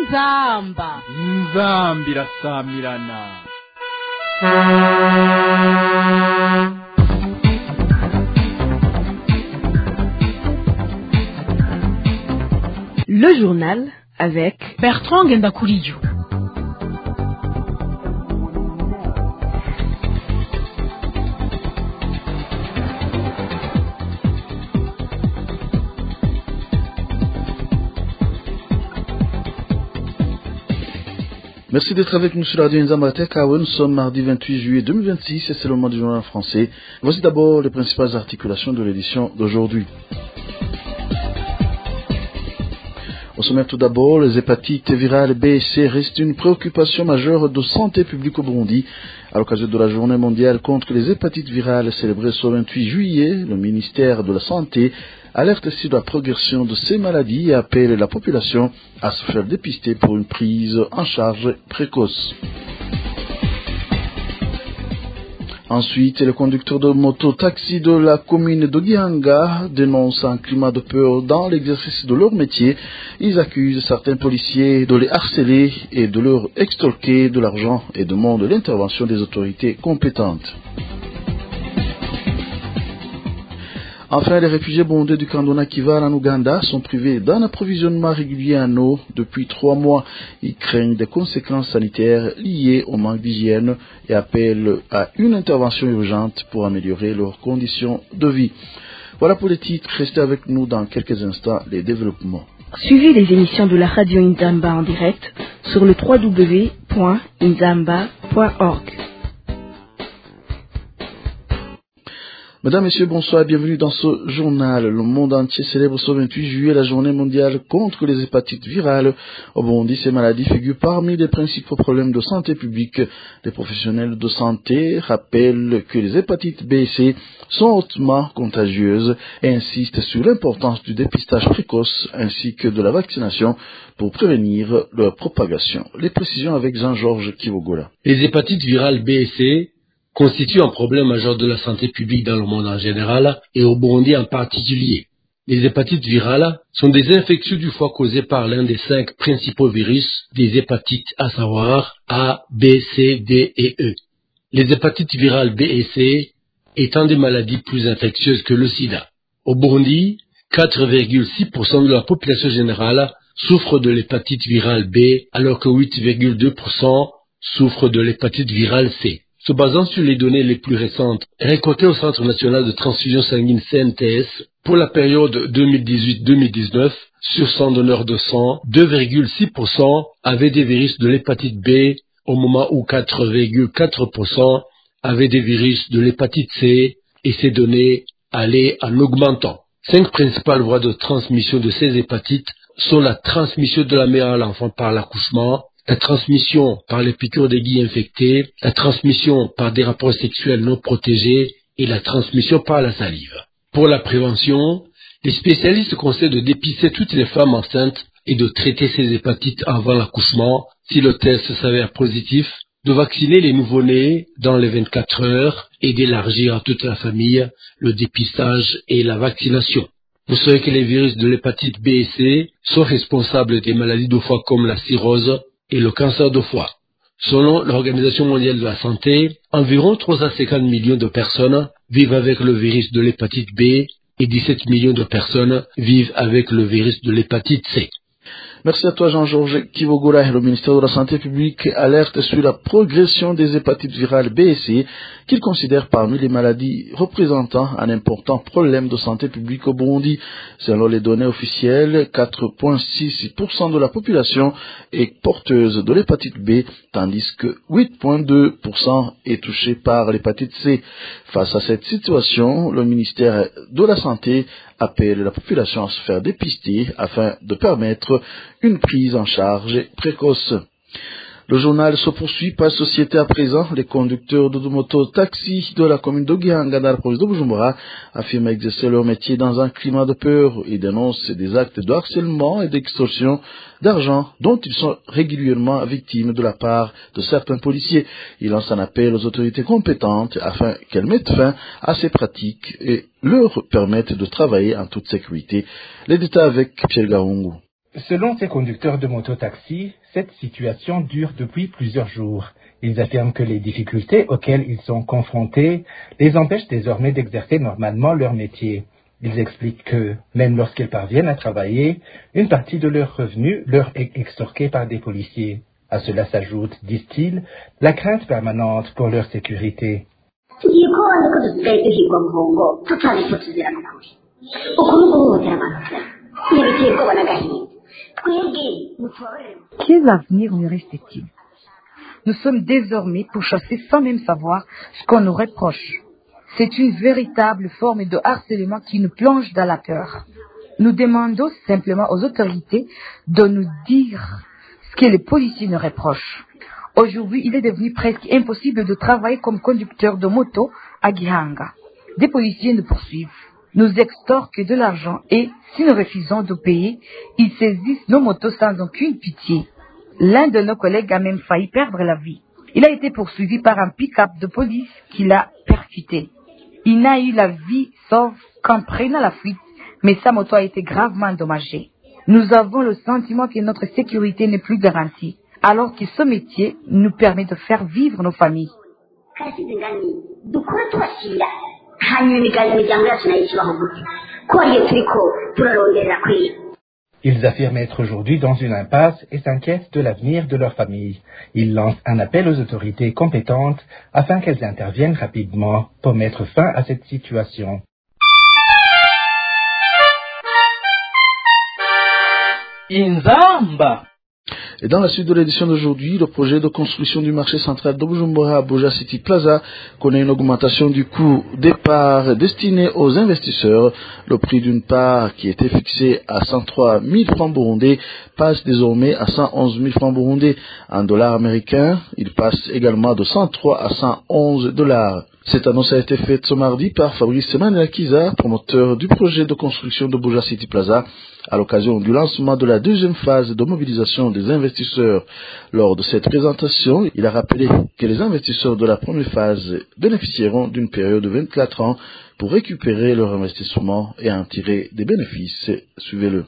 inzamba irasamirana. Le journal avec Bertrand Ngendakuriyo. Merci d'être avec nous sur Radio Nzamba Tekawe. Nous sommes mardi 28 juillet 2026 et c'est le moment du journal français. Voici d'abord les principales articulations de l'édition d'aujourd'hui. Au sommaire tout d'abord, les hépatites virales B et C restent une préoccupation majeure de santé publique au Burundi. À l'occasion de la journée mondiale contre les hépatites virales célébrée ce 28 juillet, le ministère de la Santé alerte sur la progression de ces maladies et appelle la population à se faire dépister pour une prise en charge précoce. Ensuite, le conducteur de moto-taxi de la commune de Gihanga dénonce un climat de peur dans l'exercice de leur métier. Ils accusent certains policiers de les harceler et de leur extorquer de l'argent et demandent l'intervention des autorités compétentes. Enfin, les réfugiés burundais du Kandona Kival en Ouganda sont privés d'un approvisionnement régulier en eau depuis 3 mois. Ils craignent des conséquences sanitaires liées au manque d'hygiène et appellent à une intervention urgente pour améliorer leurs conditions de vie. Voilà pour les titres. Restez avec nous dans quelques instants les développements. Suivez les émissions de la radio Nzamba en direct sur le www.nzamba.org. Mesdames, Messieurs, bonsoir et bienvenue dans ce journal. Le monde entier célèbre ce 28 juillet la journée mondiale contre les hépatites virales. Au Burundi, ces maladies figurent parmi les principaux problèmes de santé publique. Les professionnels de santé rappellent que les hépatites B et C sont hautement contagieuses et insistent sur l'importance du dépistage précoce ainsi que de la vaccination pour prévenir leur propagation. Les précisions avec Jean-Georges Kivogola. Les hépatites virales B et C constitue un problème majeur de la santé publique dans le monde en général et au Burundi en particulier. Les hépatites virales sont des infections du foie causées par l'un des 5 principaux virus des hépatites, à savoir A, B, C, D et E. Les hépatites virales B et C étant des maladies plus infectieuses que le sida. Au Burundi, 4,6% de la population générale souffre de l'hépatite virale B alors que 8,2% souffrent de l'hépatite virale C. Se basant sur les données les plus récentes récoltées au Centre national de transfusion sanguine CNTS, pour la période 2018-2019, sur 100 donneurs de sang, 2,6% avaient des virus de l'hépatite B, au moment où 4,4% avaient des virus de l'hépatite C, et ces données allaient en augmentant. 5 principales voies de transmission de ces hépatites sont la transmission de la mère à l'enfant par l'accouchement, la transmission par les piqûres d'aiguilles infectées, la transmission par des rapports sexuels non protégés et la transmission par la salive. Pour la prévention, les spécialistes conseillent de dépister toutes les femmes enceintes et de traiter ces hépatites avant l'accouchement si le test s'avère positif, de vacciner les nouveau-nés dans les 24 heures et d'élargir à toute la famille le dépistage et la vaccination. Vous savez que les virus de l'hépatite B et C sont responsables des maladies de foie comme la cirrhose et le cancer de foie. Selon l'Organisation mondiale de la santé, environ 350 millions de personnes vivent avec le virus de l'hépatite B et 17 millions de personnes vivent avec le virus de l'hépatite C. Merci à toi Jean-Georges Kivogola. Le ministère de la Santé publique alerte sur la progression des hépatites virales B et C qu'il considère parmi les maladies représentant un important problème de santé publique au Burundi. Selon les données officielles, 4,6% de la population est porteuse de l'hépatite B, tandis que 8,2% est touchée par l'hépatite C. Face à cette situation, le ministère de la Santé appelle la population à se faire dépister afin de permettre une prise en charge précoce. Le journal se poursuit par société à présent. Les conducteurs de moto-taxi de la commune de Gihanga dans la province de Bujumbura affirment exercer leur métier dans un climat de peur et dénoncent des actes de harcèlement et d'extorsion d'argent dont ils sont régulièrement victimes de la part de certains policiers. Ils lancent un appel aux autorités compétentes afin qu'elles mettent fin à ces pratiques et leur permettent de travailler en toute sécurité. Les détails avec Pierre Gaungu. Selon ces conducteurs de moto-taxi, cette situation dure depuis plusieurs jours. Ils affirment que les difficultés auxquelles ils sont confrontés les empêchent désormais d'exercer normalement leur métier. Ils expliquent que, même lorsqu'ils parviennent à travailler, une partie de leurs revenus leur est extorquée par des policiers. À cela s'ajoute, disent-ils, la crainte permanente pour leur sécurité. Quel avenir nous reste-t-il? Nous sommes désormais pourchassés sans même savoir ce qu'on nous reproche. C'est une véritable forme de harcèlement qui nous plonge dans la peur. Nous demandons simplement aux autorités de nous dire ce que les policiers nous reprochent. Aujourd'hui, il est devenu presque impossible de travailler comme conducteur de moto à Gihanga. Des policiers nous poursuivent, nous extorquent de l'argent et, si nous refusons de payer, ils saisissent nos motos sans aucune pitié. L'un de nos collègues a même failli perdre la vie. Il a été poursuivi par un pick-up de police qui l'a percuté. Il n'a eu la vie sauve qu'en prenant la fuite, mais sa moto a été gravement endommagée. Nous avons le sentiment que notre sécurité n'est plus garantie, alors que ce métier nous permet de faire vivre nos familles. Ils affirment être aujourd'hui dans une impasse et s'inquiètent de l'avenir de leur famille. Ils lancent un appel aux autorités compétentes afin qu'elles interviennent rapidement pour mettre fin à cette situation. Inzamba. Et dans la suite de l'édition d'aujourd'hui, le projet de construction du marché central de Bujumbura à Buja City Plaza connaît une augmentation du coût des parts destinées aux investisseurs. Le prix d'une part qui était fixé à 103 000 francs burundais passe désormais à 111 000 francs burundais. En dollars américains, il passe également de 103 à 111 $. Cette annonce a été faite ce mardi par Fabrice Manelakiza, promoteur du projet de construction de Buja City Plaza, à l'occasion du lancement de la deuxième phase de mobilisation des investisseurs. Lors de cette présentation, il a rappelé que les investisseurs de la première phase bénéficieront d'une période de 24 ans pour récupérer leur investissement et en tirer des bénéfices. Suivez-le.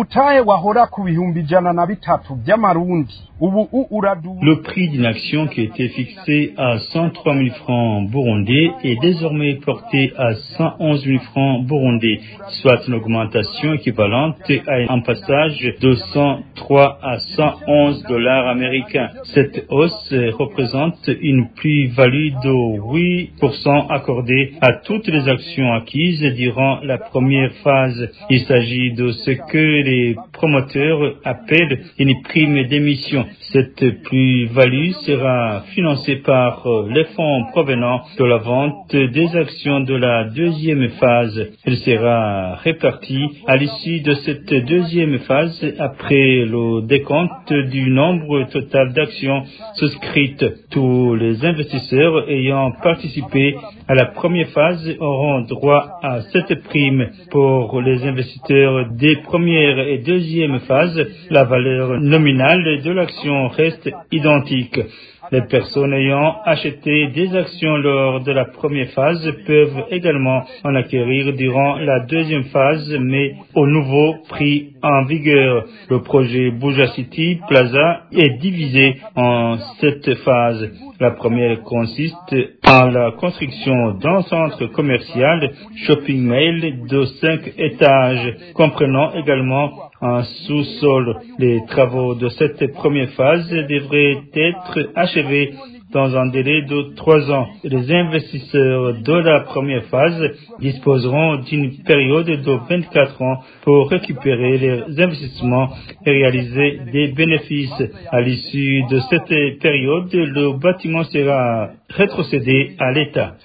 Le prix d'une action qui était fixé à 103 000 francs burundais est désormais porté à 111 000 francs burundais, soit une augmentation équivalente à un passage de 103 à 111 $ américains. Cette hausse représente une plus-value de 8% accordée à toutes les actions acquises durant la première phase. Il s'agit de ce que les promoteurs appellent une prime d'émission. Cette plus-value sera financée par les fonds provenant de la vente des actions de la deuxième phase. Elle sera répartie à l'issue de cette deuxième phase après le décompte du nombre total d'actions souscrites. Tous les investisseurs ayant participé à la première phase auront droit à cette prime. Pour les investisseurs des premières et deuxième phases, la valeur nominale de l'action reste identique. Les personnes ayant acheté des actions lors de la première phase peuvent également en acquérir durant la deuxième phase, mais au nouveau prix en vigueur. Le projet Buja City Plaza est divisé en 7 phases. La première consiste en la construction d'un centre commercial shopping mall de 5 étages, comprenant également un sous-sol. Les travaux de cette première phase devraient être achevés dans un délai de 3 ans. Les investisseurs de la première phase disposeront d'une période de 24 ans pour récupérer les investissements et réaliser des bénéfices. À l'issue de cette période, le bâtiment sera rétrocédé à l'État.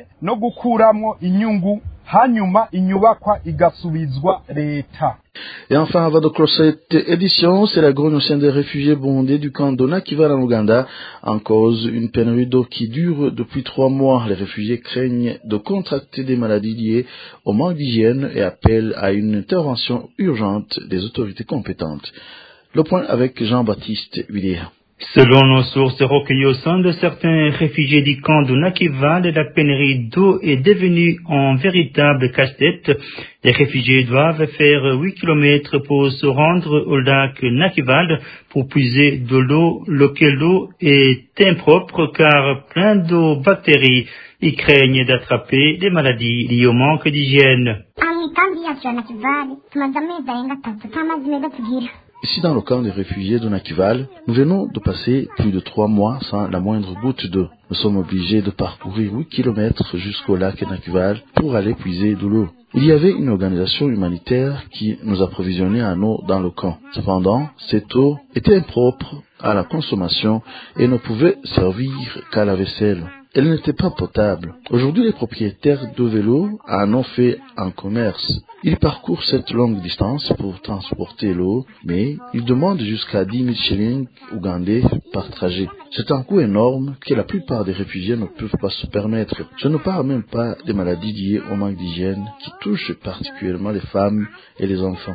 Et enfin, avant de clore cette édition, c'est la grogne au sein des réfugiés burundais du camp d'Onakival en Ouganda, en cause une pénurie d'eau qui dure depuis 3 mois. Les réfugiés craignent de contracter des maladies liées au manque d'hygiène et appellent à une intervention urgente des autorités compétentes. Le point avec Jean-Baptiste Villiers. Selon nos sources recueillies au sein de certains réfugiés du camp de Nakival, la pénurie d'eau est devenue un véritable casse-tête. Les réfugiés doivent faire 8 km pour se rendre au lac Nakival pour puiser de l'eau, lequel l'eau est impropre car plein de bactéries. Ils craignent d'attraper des maladies liées au manque d'hygiène. Ici, dans le camp des réfugiés de Nakival, nous venons de passer plus de 3 mois sans la moindre goutte d'eau. Nous sommes obligés de parcourir 8 km jusqu'au lac Nakival pour aller puiser de l'eau. Il y avait une organisation humanitaire qui nous approvisionnait en eau dans le camp. Cependant, cette eau était impropre à la consommation et ne pouvait servir qu'à la vaisselle. Elle n'était pas potable. Aujourd'hui, les propriétaires de vélos en ont fait un commerce. Ils parcourent cette longue distance pour transporter l'eau, mais ils demandent jusqu'à 10 000 shillings ougandais par trajet. C'est un coût énorme que la plupart des réfugiés ne peuvent pas se permettre. Je ne parle même pas des maladies liées au manque d'hygiène qui touchent particulièrement les femmes et les enfants.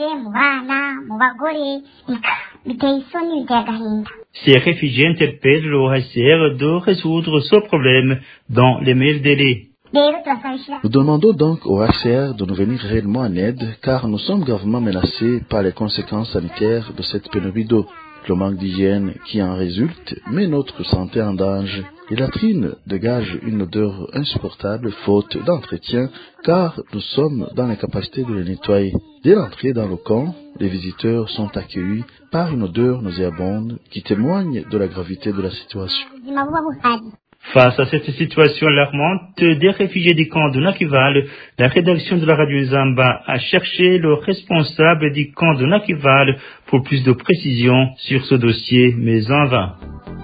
Ces réfugiés interpellent l'OHCR de résoudre ce problème dans les meilleurs délais. Nous demandons donc au HCR de nous venir réellement en aide car nous sommes gravement menacés par les conséquences sanitaires de cette pénurie d'eau. Le manque d'hygiène qui en résulte met notre santé en danger. Les latrines dégagent une odeur insupportable faute d'entretien car nous sommes dans l'incapacité de les nettoyer. Dès l'entrée dans le camp, les visiteurs sont accueillis par une odeur nauséabonde qui témoigne de la gravité de la situation. Face à cette situation alarmante des réfugiés du camp de Nakival, la rédaction de la radio Nzamba a cherché le responsable du camp de Nakival pour plus de précisions sur ce dossier, mais en vain.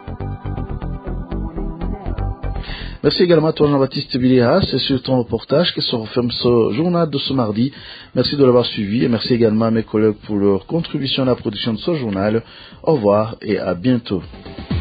Merci également à toi Jean-Baptiste Biléas et sur ton reportage qui se referme ce journal de ce mardi. Merci de l'avoir suivi et merci également à mes collègues pour leur contribution à la production de ce journal. Au revoir et à bientôt.